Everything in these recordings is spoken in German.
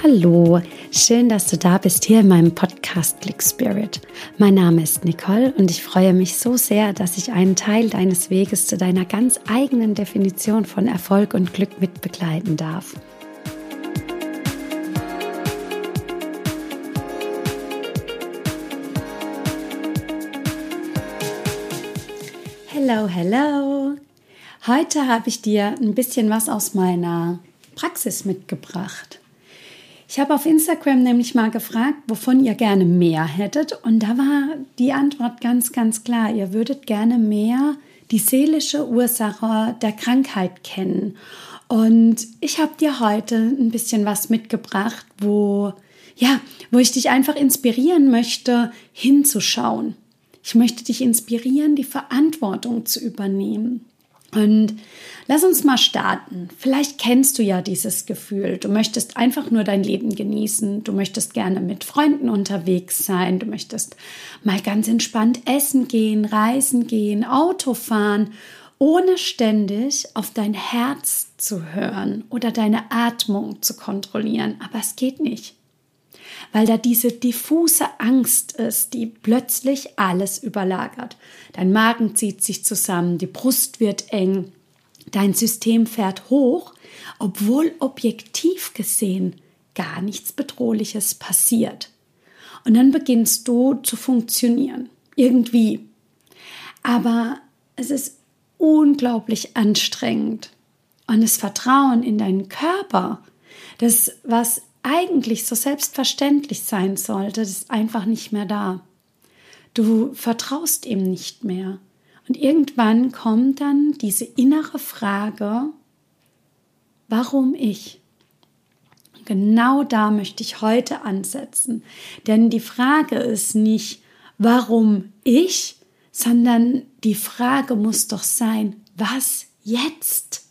Hallo, schön, dass du da bist hier in meinem Podcast Click Spirit. Mein Name ist Nicole und ich freue mich so sehr, dass ich einen Teil deines Weges zu deiner ganz eigenen Definition von Erfolg und Glück mit begleiten darf. Hello, hello! Heute habe ich dir ein bisschen was aus meiner Praxis mitgebracht. Ich habe auf Instagram nämlich mal gefragt, wovon ihr gerne mehr hättet, und da war die Antwort ganz, ganz klar. Ihr würdet gerne mehr die seelische Ursache der Krankheit kennen. Und ich habe dir heute ein bisschen was mitgebracht, wo ich dich einfach inspirieren möchte, hinzuschauen. Ich möchte dich inspirieren, die Verantwortung zu übernehmen. Und lass uns mal starten. Vielleicht kennst du ja dieses Gefühl. Du möchtest einfach nur dein Leben genießen. Du möchtest gerne mit Freunden unterwegs sein. Du möchtest mal ganz entspannt essen gehen, reisen gehen, Auto fahren, ohne ständig auf dein Herz zu hören oder deine Atmung zu kontrollieren. Aber es geht nicht, weil da diese diffuse Angst ist, die plötzlich alles überlagert. Dein Magen zieht sich zusammen, die Brust wird eng, dein System fährt hoch, obwohl objektiv gesehen gar nichts Bedrohliches passiert. Und dann beginnst du zu funktionieren, irgendwie. Aber es ist unglaublich anstrengend. Und das Vertrauen in deinen Körper, das, was eigentlich so selbstverständlich sein sollte, das ist einfach nicht mehr da. Du vertraust ihm nicht mehr. Und irgendwann kommt dann diese innere Frage, warum ich? Genau da möchte ich heute ansetzen. Denn die Frage ist nicht, warum ich, sondern die Frage muss doch sein, was jetzt?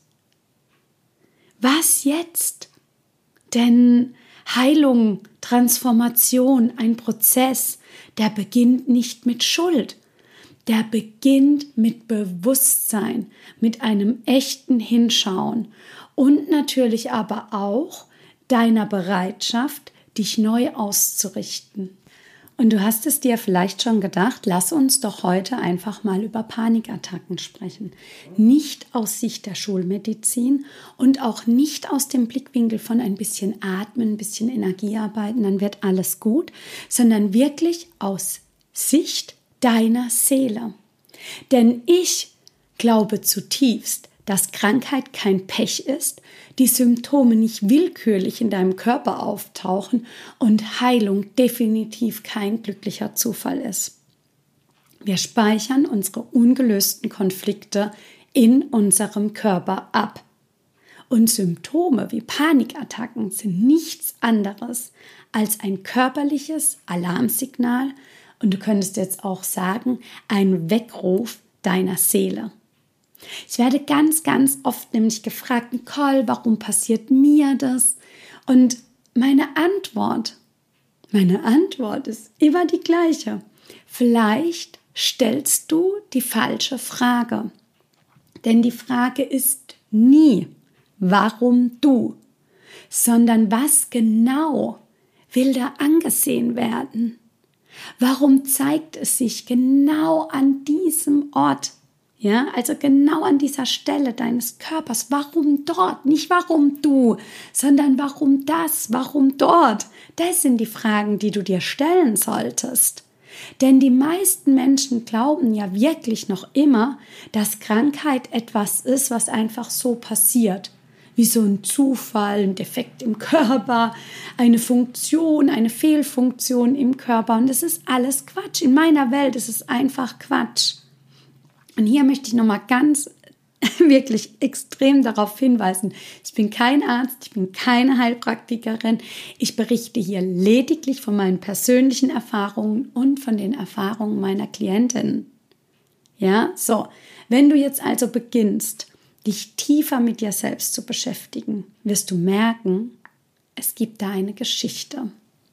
Was jetzt? Denn Heilung, Transformation, ein Prozess, der beginnt nicht mit Schuld. Der beginnt mit Bewusstsein, mit einem echten Hinschauen und natürlich aber auch deiner Bereitschaft, dich neu auszurichten. Und du hast es dir vielleicht schon gedacht, lass uns doch heute einfach mal über Panikattacken sprechen. Nicht aus Sicht der Schulmedizin und auch nicht aus dem Blickwinkel von ein bisschen Atmen, ein bisschen Energie arbeiten, dann wird alles gut, sondern wirklich aus Sicht deiner Seele. Denn ich glaube zutiefst, dass Krankheit kein Pech ist, die Symptome nicht willkürlich in deinem Körper auftauchen und Heilung definitiv kein glücklicher Zufall ist. Wir speichern unsere ungelösten Konflikte in unserem Körper ab. Und Symptome wie Panikattacken sind nichts anderes als ein körperliches Alarmsignal, und du könntest jetzt auch sagen, ein Weckruf deiner Seele. Ich werde ganz, ganz oft nämlich gefragt, Nicole, warum passiert mir das? Und meine Antwort ist immer die gleiche. Vielleicht stellst du die falsche Frage. Denn die Frage ist nie, warum du, sondern was genau will da angesehen werden? Warum zeigt es sich genau an diesem Ort? Ja, also genau an dieser Stelle deines Körpers. Warum dort? Nicht warum du, sondern warum das, warum dort? Das sind die Fragen, die du dir stellen solltest. Denn die meisten Menschen glauben ja wirklich noch immer, dass Krankheit etwas ist, was einfach so passiert. Wie so ein Zufall, ein Defekt im Körper, eine Funktion, eine Fehlfunktion im Körper. Und das ist alles Quatsch. In meiner Welt ist es einfach Quatsch. Und hier möchte ich nochmal ganz wirklich extrem darauf hinweisen, ich bin kein Arzt, ich bin keine Heilpraktikerin, ich berichte hier lediglich von meinen persönlichen Erfahrungen und von den Erfahrungen meiner Klientinnen. Ja, so, wenn du jetzt also beginnst, dich tiefer mit dir selbst zu beschäftigen, wirst du merken, es gibt da eine Geschichte.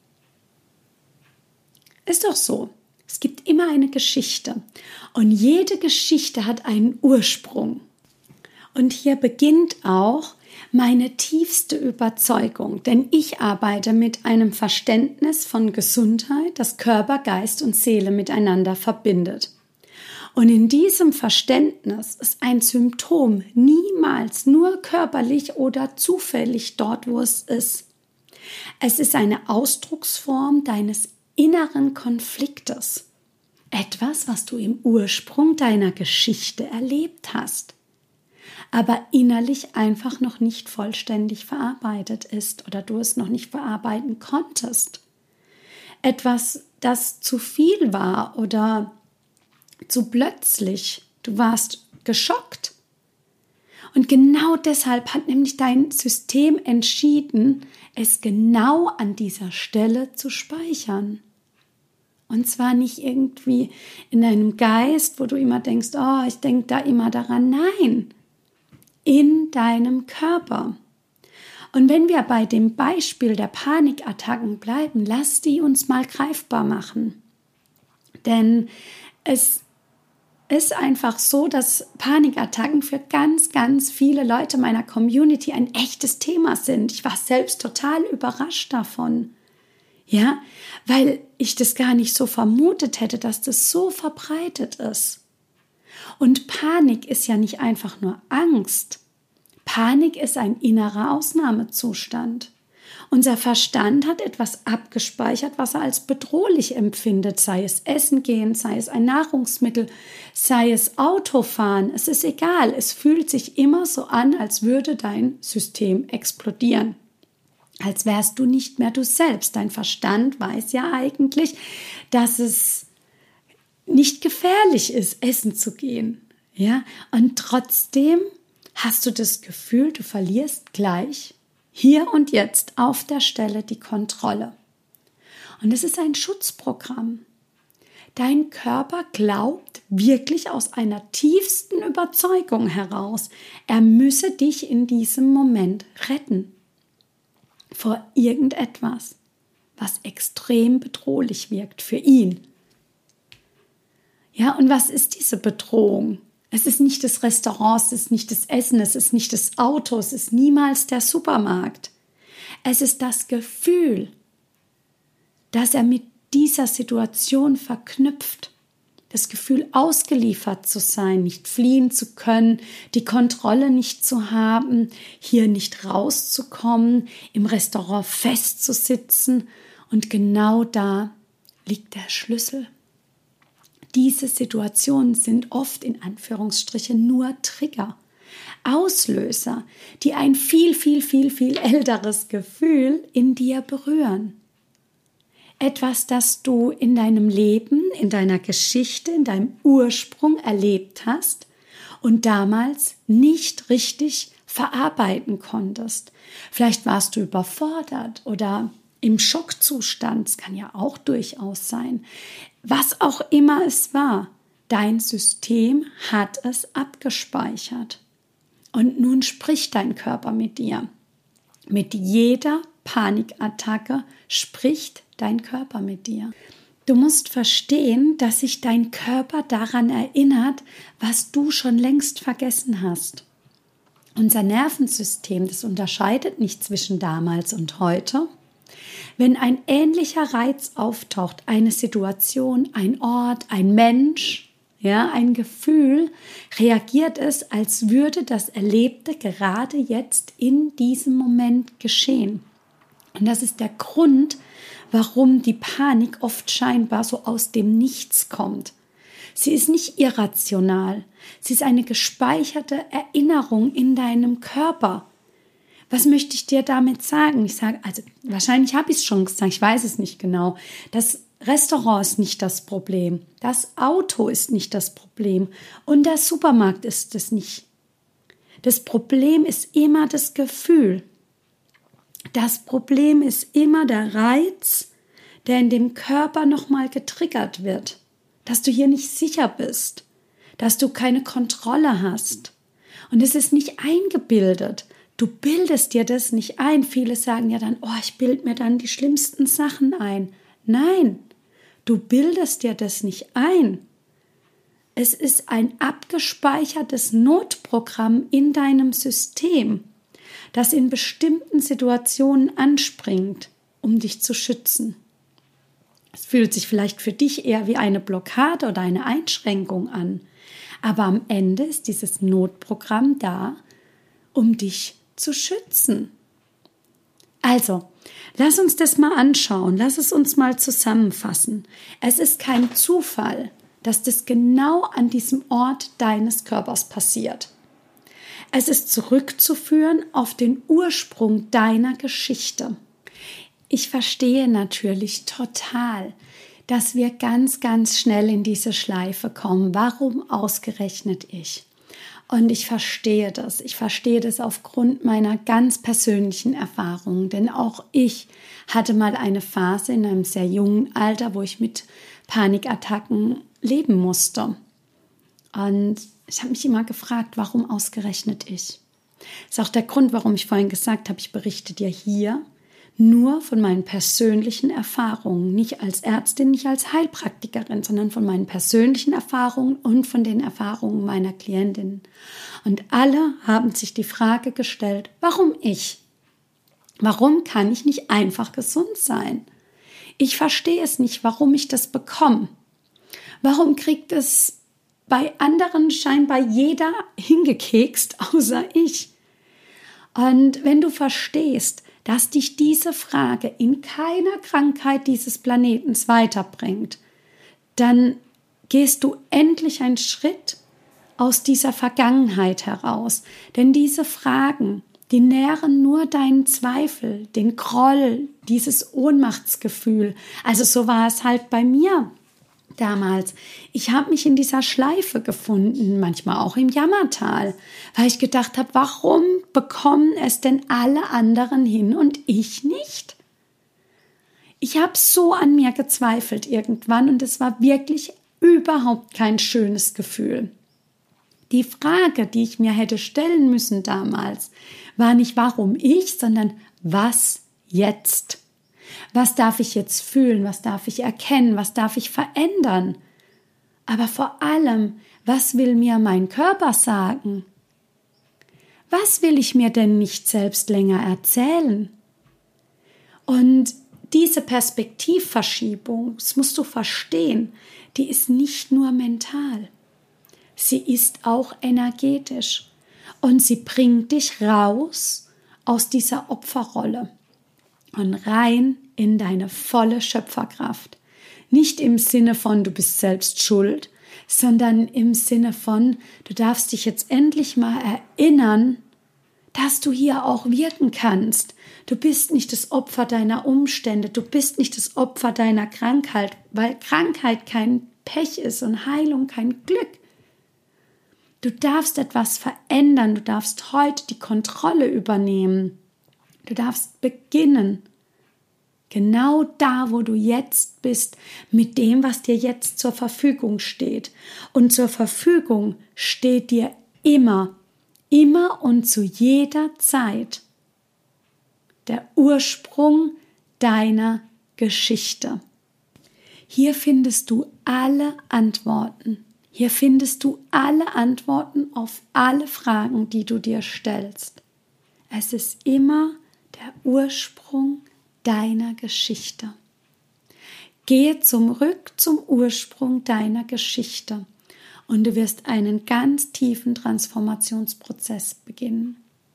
Ist doch so. Es gibt immer eine Geschichte und jede Geschichte hat einen Ursprung. Und hier beginnt auch Meine tiefste Überzeugung, denn ich arbeite mit einem Verständnis von Gesundheit, das Körper, Geist und Seele miteinander verbindet. Und in diesem Verständnis ist ein Symptom niemals nur körperlich oder zufällig dort, wo es ist. Es ist eine Ausdrucksform deines inneren Konfliktes. Etwas, was du im Ursprung deiner Geschichte erlebt hast, aber innerlich einfach noch nicht vollständig verarbeitet ist oder du es noch nicht verarbeiten konntest. Etwas, das zu viel war oder zu plötzlich. Du warst geschockt. Und genau deshalb hat nämlich dein System entschieden, es genau an dieser Stelle zu speichern. Und zwar nicht irgendwie in deinem Geist, wo du immer denkst, oh, ich denke da immer daran. Nein, in deinem Körper. Und wenn wir bei dem Beispiel der Panikattacken bleiben, lass die uns mal greifbar machen. Denn es ist einfach so, dass Panikattacken für ganz, ganz viele Leute meiner Community ein echtes Thema sind. Ich war selbst total überrascht davon. Ja, weil ich das gar nicht so vermutet hätte, dass das so verbreitet ist. Und Panik ist ja nicht einfach nur Angst. Panik ist ein innerer Ausnahmezustand. Unser Verstand hat etwas abgespeichert, was er als bedrohlich empfindet, sei es Essen gehen, sei es ein Nahrungsmittel, sei es Autofahren. Es ist egal, es fühlt sich immer so an, als würde dein System explodieren. Als wärst du nicht mehr du selbst. Dein Verstand weiß ja eigentlich, dass es nicht gefährlich ist, essen zu gehen. Ja? Und trotzdem hast du das Gefühl, du verlierst gleich hier und jetzt auf der Stelle die Kontrolle. Und es ist ein Schutzprogramm. Dein Körper glaubt wirklich aus einer tiefsten Überzeugung heraus, er müsse dich in diesem Moment retten vor irgendetwas, was extrem bedrohlich wirkt für ihn. Ja, und was ist diese Bedrohung? Es ist nicht das Restaurant, es ist nicht das Essen, es ist nicht das Auto, es ist niemals der Supermarkt. Es ist das Gefühl, dass er mit dieser Situation verknüpft. Das Gefühl, ausgeliefert zu sein, nicht fliehen zu können, die Kontrolle nicht zu haben, hier nicht rauszukommen, im Restaurant festzusitzen. Und genau da liegt der Schlüssel. Diese Situationen sind oft in Anführungsstrichen nur Trigger, Auslöser, die ein viel älteres Gefühl in dir berühren. Etwas, das du in deinem Leben, in deiner Geschichte, in deinem Ursprung erlebt hast und damals nicht richtig verarbeiten konntest. Vielleicht warst du überfordert oder im Schockzustand, das kann ja auch durchaus sein. Was auch immer es war, dein System hat es abgespeichert. Und nun spricht dein Körper mit dir. Mit jeder Panikattacke spricht dein Körper mit dir. Du musst verstehen, dass sich dein Körper daran erinnert, was du schon längst vergessen hast. Unser Nervensystem, das unterscheidet nicht zwischen damals und heute. Wenn ein ähnlicher Reiz auftaucht, eine Situation, ein Ort, ein Mensch, ja, ein Gefühl, reagiert es, als würde das Erlebte gerade jetzt in diesem Moment geschehen. Und das ist der Grund, warum die Panik oft scheinbar so aus dem Nichts kommt. Sie ist nicht irrational, sie ist eine gespeicherte Erinnerung in deinem Körper. Was möchte ich dir damit sagen? Ich sage, also wahrscheinlich habe ich es schon gesagt, ich weiß es nicht genau. Das Restaurant ist nicht das Problem, das Auto ist nicht das Problem und der Supermarkt ist es nicht. Das Problem ist immer das Gefühl. Das Problem ist immer der Reiz, der in dem Körper nochmal getriggert wird, dass du hier nicht sicher bist, dass du keine Kontrolle hast. Und es ist nicht eingebildet. Du bildest dir das nicht ein. Viele sagen ja dann, oh, ich bilde mir dann die schlimmsten Sachen ein. Nein, du bildest dir das nicht ein. Es ist ein abgespeichertes Notprogramm in deinem System, das in bestimmten Situationen anspringt, um dich zu schützen. Es fühlt sich vielleicht für dich eher wie eine Blockade oder eine Einschränkung an, aber am Ende ist dieses Notprogramm da, um dich zu schützen. Also, lass uns das mal anschauen, lass es uns mal zusammenfassen. Es ist kein Zufall, dass das genau an diesem Ort deines Körpers passiert. Es ist zurückzuführen auf den Ursprung deiner Geschichte. Ich verstehe natürlich total, dass wir ganz, ganz schnell in diese Schleife kommen. Warum ausgerechnet ich? Und ich verstehe das. Ich verstehe das aufgrund meiner ganz persönlichen Erfahrungen. Denn auch ich hatte mal eine Phase in einem sehr jungen Alter, wo ich mit Panikattacken leben musste. Und ich habe mich immer gefragt, warum ausgerechnet ich? Das ist auch der Grund, warum ich vorhin gesagt habe, ich berichte dir hier nur von meinen persönlichen Erfahrungen, nicht als Ärztin, nicht als Heilpraktikerin, sondern von meinen persönlichen Erfahrungen und von den Erfahrungen meiner Klientinnen. Und alle haben sich die Frage gestellt, warum ich? Warum kann ich nicht einfach gesund sein? Ich verstehe es nicht, warum ich das bekomme. Warum kriegt es bei anderen scheinbar jeder hingekekst, außer ich? Und wenn du verstehst, dass dich diese Frage in keiner Krankheit dieses Planetens weiterbringt, dann gehst du endlich einen Schritt aus dieser Vergangenheit heraus. Denn diese Fragen, die nähren nur deinen Zweifel, den Groll, dieses Ohnmachtsgefühl. Also so war es halt bei mir damals. Ich habe mich in dieser Schleife gefunden, manchmal auch im Jammertal, weil ich gedacht habe, warum bekommen es denn alle anderen hin und ich nicht? Ich habe so an mir gezweifelt irgendwann und es war wirklich überhaupt kein schönes Gefühl. Die Frage, die ich mir hätte stellen müssen damals, war nicht warum ich, sondern was jetzt? Was darf ich jetzt fühlen? Was darf ich erkennen? Was darf ich verändern? Aber vor allem, was will mir mein Körper sagen? Was will ich mir denn nicht selbst länger erzählen? Und diese Perspektivverschiebung, das musst du verstehen, die ist nicht nur mental. Sie ist auch energetisch. Und sie bringt dich raus aus dieser Opferrolle und rein in deine volle Schöpferkraft. Nicht im Sinne von, du bist selbst schuld, sondern im Sinne von, du darfst dich jetzt endlich mal erinnern, dass du hier auch wirken kannst. Du bist nicht das Opfer deiner Umstände, du bist nicht das Opfer deiner Krankheit, weil Krankheit kein Pech ist und Heilung kein Glück. Du darfst etwas verändern, du darfst heute die Kontrolle übernehmen. Du darfst beginnen, genau da, wo du jetzt bist, mit dem, was dir jetzt zur Verfügung steht. Und zur Verfügung steht dir immer und zu jeder Zeit der Ursprung deiner Geschichte. Hier findest du alle Antworten. Hier findest du alle Antworten auf alle Fragen, die du dir stellst. Es ist immer der Ursprung deiner Geschichte. Gehe zurück zum Ursprung deiner Geschichte und du wirst einen ganz tiefen Transformationsprozess beginnen.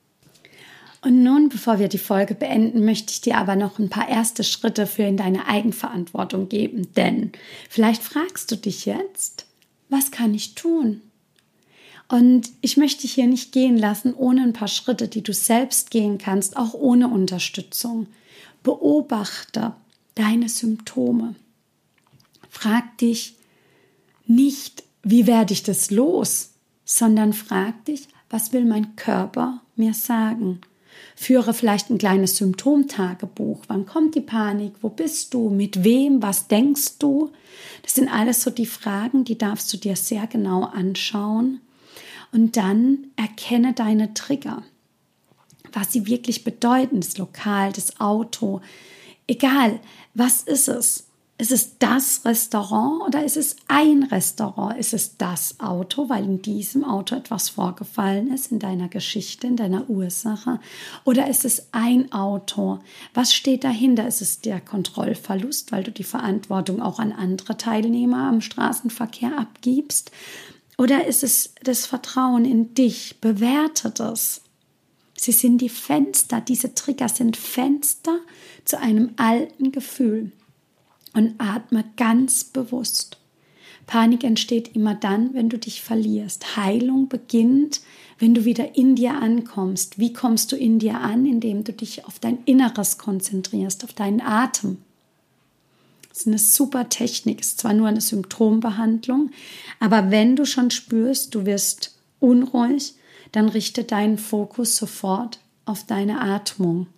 Und nun, bevor wir die Folge beenden, möchte ich dir aber noch ein paar erste Schritte für in deine Eigenverantwortung geben. Denn vielleicht fragst du dich jetzt, was kann ich tun? Und ich möchte dich hier nicht gehen lassen ohne ein paar Schritte, die du selbst gehen kannst, auch ohne Unterstützung. Beobachte deine Symptome. Frag dich nicht, wie werde ich das los, sondern frag dich, was will mein Körper mir sagen? Führe vielleicht ein kleines Symptomtagebuch. Wann kommt die Panik? Wo bist du? Mit wem? Was denkst du? Das sind alles so die Fragen, die darfst du dir sehr genau anschauen. Und dann erkenne deine Trigger, was sie wirklich bedeuten, das Lokal, das Auto, egal, was ist es? Ist es das Restaurant oder ist es ein Restaurant? Ist es das Auto, weil in diesem Auto etwas vorgefallen ist, in deiner Geschichte, in deiner Ursache? Oder ist es ein Auto? Was steht dahinter? Ist es der Kontrollverlust, weil du die Verantwortung auch an andere Teilnehmer am Straßenverkehr abgibst? Oder ist es das Vertrauen in dich? Bewerte das. Sie sind die Fenster, diese Trigger sind Fenster zu einem alten Gefühl. Und atme ganz bewusst. Panik entsteht immer dann, wenn du dich verlierst. Heilung beginnt, wenn du wieder in dir ankommst. Wie kommst du in dir an? Indem du dich auf dein Inneres konzentrierst, auf deinen Atem. Das ist eine super Technik, ist zwar nur eine Symptombehandlung, aber wenn du schon spürst, du wirst unruhig, dann richte deinen Fokus sofort auf deine Atmung.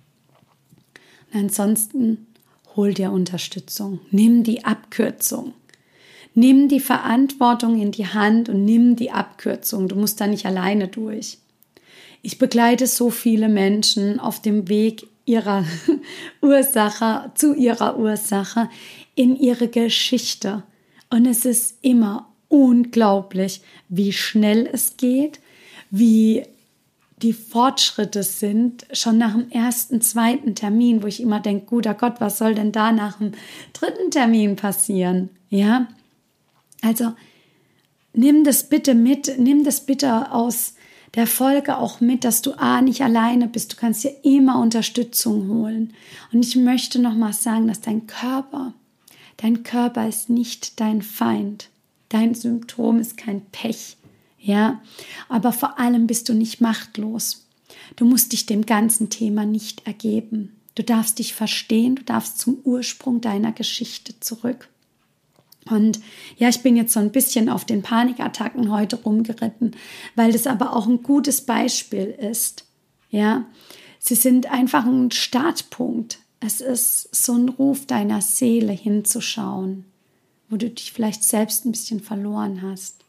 Und ansonsten hol dir Unterstützung, nimm die Abkürzung, nimm die Verantwortung in die Hand und nimm die Abkürzung. Du musst da nicht alleine durch. Ich begleite so viele Menschen auf dem Weg ihrer Ursache, zu ihrer Ursache, in ihre Geschichte. Und es ist immer unglaublich, wie schnell es geht, wie die Fortschritte sind, schon nach dem ersten, zweiten Termin, wo ich immer denke, guter Gott, was soll denn da nach dem dritten Termin passieren? Ja, also nimm das bitte mit, nimm das bitte aus der Folge auch mit, dass du nicht alleine bist, du kannst dir immer Unterstützung holen. Und ich möchte nochmal sagen, dass dein Körper ist nicht dein Feind, dein Symptom ist kein Pech. Ja, aber vor allem bist du nicht machtlos. Du musst dich dem ganzen Thema nicht ergeben. Du darfst dich verstehen, du darfst zum Ursprung deiner Geschichte zurück. Und ja, ich bin jetzt so ein bisschen auf den Panikattacken heute rumgeritten, weil das aber auch ein gutes Beispiel ist. Ja, sie sind einfach ein Startpunkt. Es ist so ein Ruf deiner Seele hinzuschauen, wo du dich vielleicht selbst ein bisschen verloren hast.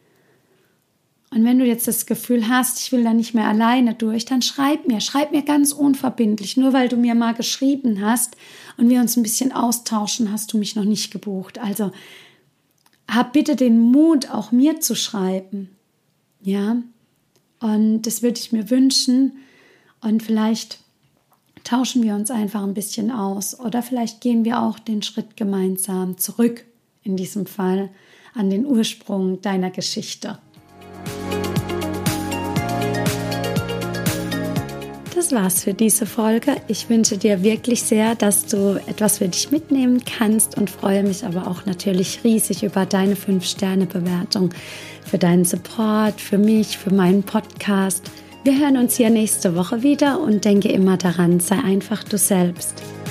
Und wenn du jetzt das Gefühl hast, ich will da nicht mehr alleine durch, dann schreib mir ganz unverbindlich. Nur weil du mir mal geschrieben hast und wir uns ein bisschen austauschen, hast du mich noch nicht gebucht. Also hab bitte den Mut, auch mir zu schreiben. Ja, und das würde ich mir wünschen. Und vielleicht tauschen wir uns einfach ein bisschen aus. Oder vielleicht gehen wir auch den Schritt gemeinsam zurück, in diesem Fall, an den Ursprung deiner Geschichte. Das war's für diese Folge. Ich wünsche dir wirklich sehr, dass du etwas für dich mitnehmen kannst und freue mich aber auch natürlich riesig über deine 5-Sterne-Bewertung, für deinen Support, für mich, für meinen Podcast. Wir hören uns hier nächste Woche wieder und denke immer daran, sei einfach du selbst.